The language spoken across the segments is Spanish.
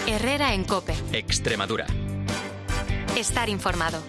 Herrera en COPE. Extremadura. Estar informado.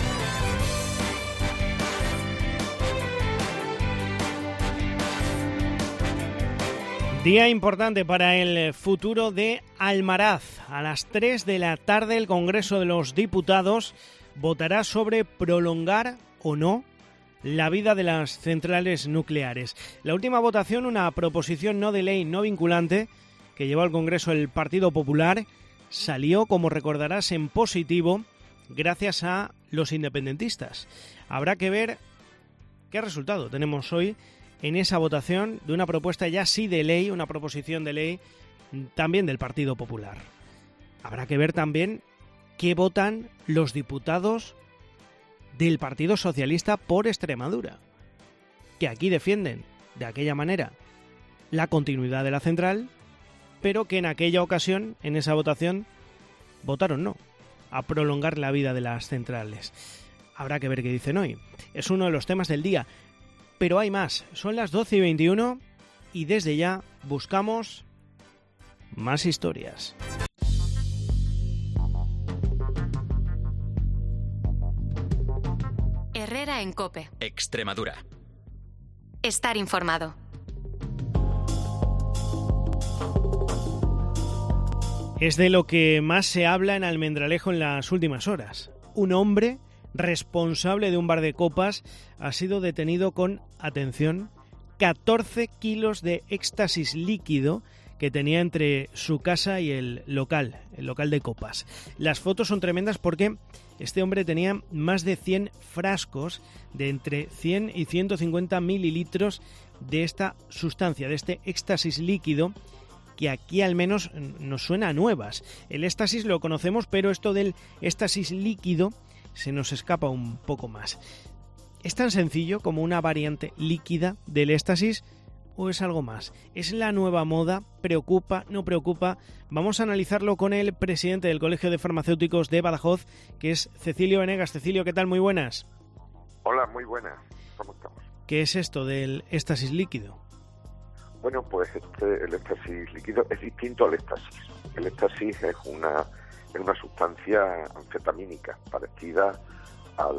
Día importante para el futuro de Almaraz. A las 3 de la tarde el Congreso de los Diputados votará sobre prolongar o no la vida de las centrales nucleares. La última votación, una proposición no de ley no vinculante que llevó al Congreso el Partido Popular, salió, como recordarás, en positivo gracias a los independentistas. Habrá que ver qué resultado tenemos hoy en esa votación de una propuesta ya sí de ley, una proposición de ley también del Partido Popular. Habrá que ver también qué votan los diputados del Partido Socialista por Extremadura, que aquí defienden de aquella manera la continuidad de la central, pero que en aquella ocasión, en esa votación, votaron no, a prolongar la vida de las centrales. Habrá que ver qué dicen hoy. Es uno de los temas del día. Pero hay más. Son las 12:21 y desde ya buscamos más historias. Herrera en COPE. Extremadura. Estar informado. Es de lo que más se habla en Almendralejo en las últimas horas. Un hombre responsable de un bar de copas ha sido detenido con, atención, 14 kilos de éxtasis líquido que tenía entre su casa y el local de copas. Las fotos son tremendas porque este hombre tenía más de 100 frascos de entre 100 y 150 mililitros de esta sustancia, de este éxtasis líquido, que aquí al menos nos suena a nuevas. El éxtasis lo conocemos, pero esto del éxtasis líquido se nos escapa un poco más. ¿Es tan sencillo como una variante líquida del éxtasis o es algo más? ¿Es la nueva moda? ¿Preocupa? ¿No preocupa? Vamos a analizarlo con el presidente del Colegio de Farmacéuticos de Badajoz, que es Cecilio Venegas. Cecilio, ¿qué tal? Muy buenas. Hola, muy buenas. ¿Cómo estamos? ¿Qué es esto del éxtasis líquido? Bueno, pues el éxtasis líquido es distinto al éxtasis. El éxtasis es una sustancia anfetamínica parecida a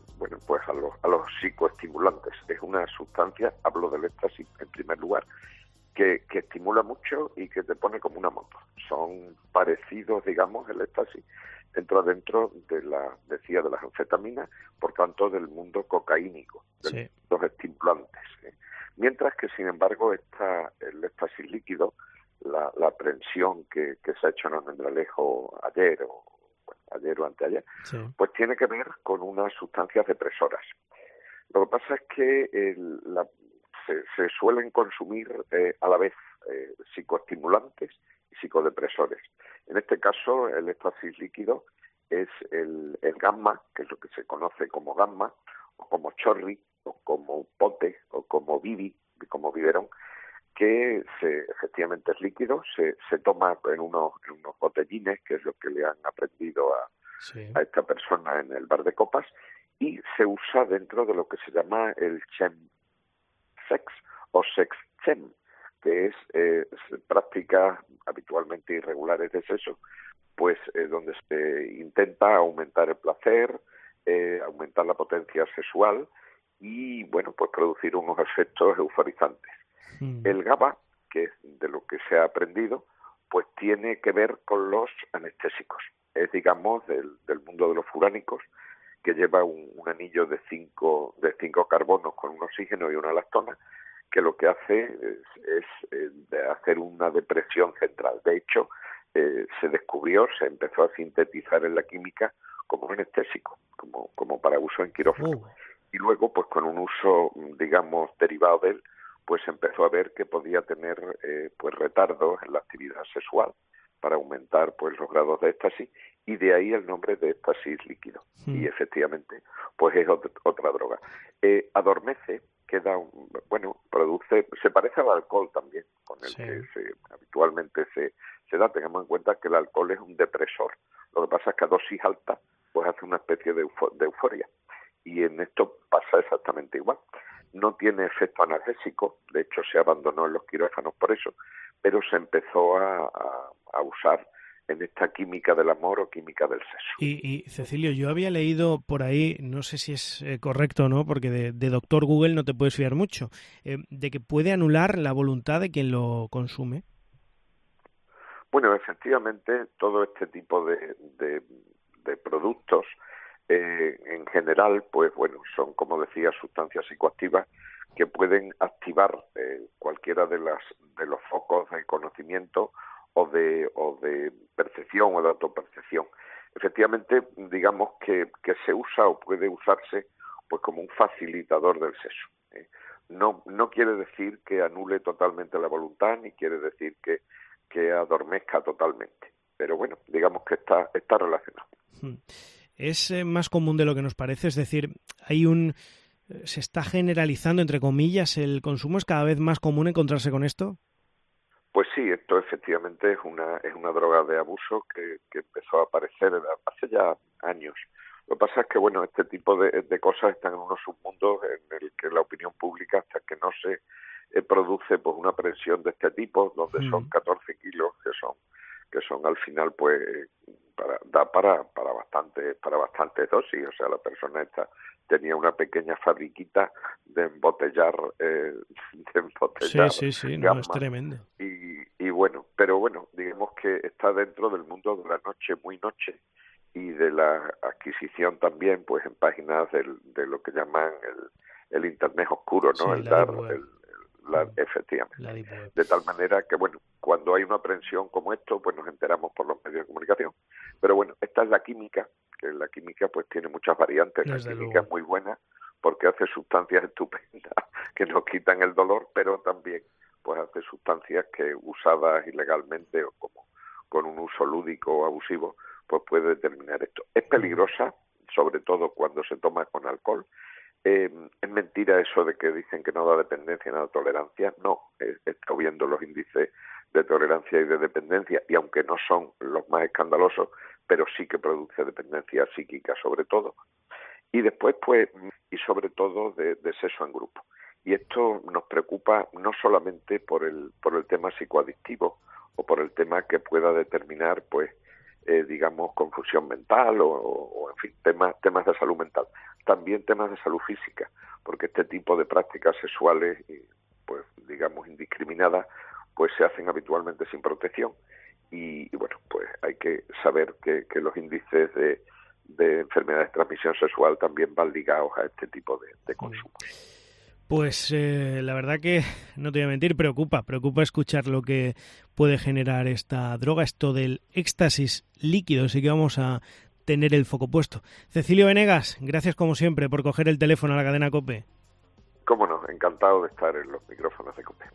los psicoestimulantes. Es una sustancia, hablo del éxtasis en primer lugar, que estimula mucho y que te pone como una moto. Son parecidos, digamos, el éxtasis entra dentro de las anfetaminas, por tanto del mundo cocaínico, de los estimulantes. Mientras que, sin embargo, el éxtasis líquido, la aprehensión que se ha hecho en Almendralejo ayer o anteayer, pues tiene que ver con unas sustancias depresoras. Lo que pasa es que se suelen consumir a la vez psicoestimulantes y psicodepresores. En este caso, el éxtasis líquido es el gamma, que es lo que se conoce como gamma, o como chorri, o como pote, o como bibi, como biberón, que efectivamente es líquido, se toma en unos botellines, que es lo que le han aprendido a esta persona en el bar de copas, y se usa dentro de lo que se llama el chemsex o sexchem, que es prácticas habitualmente irregulares de sexo, pues donde se intenta aumentar el placer, aumentar la potencia sexual y, bueno, pues producir unos efectos euforizantes. El GABA, que es de lo que se ha aprendido, pues tiene que ver con los anestésicos. Es, digamos, del mundo de los furánicos, que lleva un anillo de cinco carbonos con un oxígeno y una lactona, que lo que hace es hacer una depresión central. De hecho, se se empezó a sintetizar en la química como un anestésico, como para uso en quirófano. Y luego, pues con un uso, digamos, derivado de él, pues empezó a ver que podía tener pues retardos en la actividad sexual para aumentar pues los grados de éxtasis, y de ahí el nombre de éxtasis líquido. Y efectivamente, pues es otra droga. Adormece, produce, se parece al alcohol también, con el que habitualmente se da. Tengamos en cuenta que el alcohol es un depresor. Lo que pasa es que a dosis alta pues hace una especie de euforia. Y en esto pasa exactamente igual. No tiene efecto analgésico, de hecho se abandonó en los quirófanos por eso, pero se empezó a usar esta química del amor o química del sexo. Y Cecilio, yo había leído por ahí, no sé si es correcto o no, porque de doctor Google no te puedes fiar mucho, de que puede anular la voluntad de quien lo consume. Bueno, efectivamente, todo este tipo de productos, en general, pues bueno, son, como decía, sustancias psicoactivas que pueden activar cualquiera de los focos de conocimiento o de percepción o de autopercepción. Efectivamente, digamos que se usa o puede usarse pues como un facilitador del sexo. No quiere decir que anule totalmente la voluntad, ni quiere decir que adormezca totalmente, pero bueno, digamos que está relacionado. Es más común de lo que nos parece, es decir, se está generalizando, entre comillas, el consumo. ¿Es cada vez más común encontrarse con esto? Pues sí, esto efectivamente es una droga de abuso que empezó a aparecer hace ya años. Lo que pasa es que, bueno, este tipo de cosas están en unos submundos en el que la opinión pública, hasta que no se produce pues una presión de este tipo, donde son 14 kilos que son al final pues para bastante dosis. O sea, la persona esta tenía una pequeña fabriquita de embotellar sí, no, es tremendo. Y bueno, pero bueno, digamos que está dentro del mundo de la noche, muy noche, y de la adquisición también, pues en páginas de lo que llaman el internet oscuro, ¿no? Sí, efectivamente. De tal manera que, bueno, cuando hay una aprehensión como esto, pues nos enteramos por los medios de comunicación. Pero bueno, esta es la química, que la química pues tiene muchas variantes. La química es muy buena porque hace sustancias estupendas que nos quitan el dolor, pero también pues hace sustancias que usadas ilegalmente o como con un uso lúdico o abusivo, pues puede determinar esto. Es peligrosa, sobre todo cuando se toma con alcohol. Es mentira eso de que dicen que no da dependencia, no da tolerancia. No, estoy viendo los índices de tolerancia y de dependencia, y aunque no son los más escandalosos, pero sí que produce dependencia psíquica sobre todo. Y después, pues, y sobre todo de sexo en grupo. Y esto nos preocupa no solamente por el tema psicoadictivo o por el tema que pueda determinar, pues, digamos, confusión mental o en fin, temas de salud mental. También temas de salud física, porque este tipo de prácticas sexuales, pues, digamos, indiscriminadas, pues se hacen habitualmente sin protección. Y bueno, pues hay que saber que los índices de enfermedades de transmisión sexual también van ligados a este tipo de consumo. Pues la verdad que, no te voy a mentir, preocupa escuchar lo que puede generar esta droga, esto del éxtasis líquido, así que vamos a tener el foco puesto. Cecilio Venegas, gracias como siempre por coger el teléfono a la cadena COPE. Cómo no, encantado de estar en los micrófonos de COPE.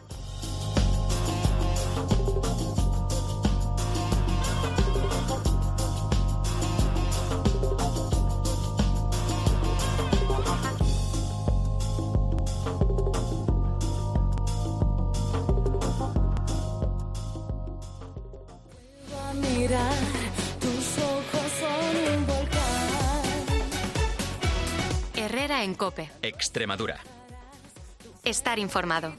Herrera en COPE. Extremadura. Estar informado.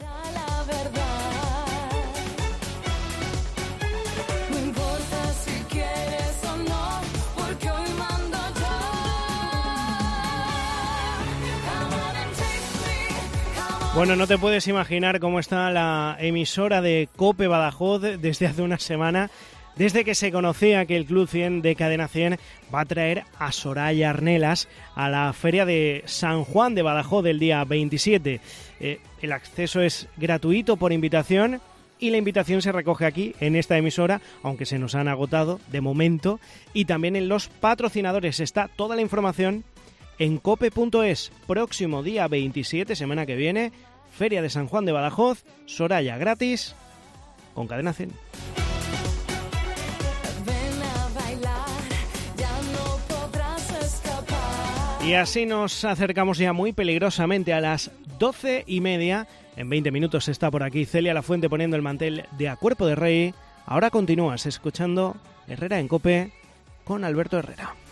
Bueno, no te puedes imaginar cómo está la emisora de COPE Badajoz desde hace una semana. Desde que se conocía que el Club 100 de Cadena 100 va a traer a Soraya Arnelas a la Feria de San Juan de Badajoz del día 27. El acceso es gratuito por invitación y la invitación se recoge aquí en esta emisora, aunque se nos han agotado de momento, y también en los patrocinadores. Está toda la información en cope.es. Próximo día 27, semana que viene, Feria de San Juan de Badajoz, Soraya gratis con Cadena 100. Y así nos acercamos ya muy peligrosamente a las 12:30. En 20 minutos está por aquí Celia Lafuente poniendo el mantel de A Cuerpo de Rey. Ahora continúas escuchando Herrera en COPE con Alberto Herrera.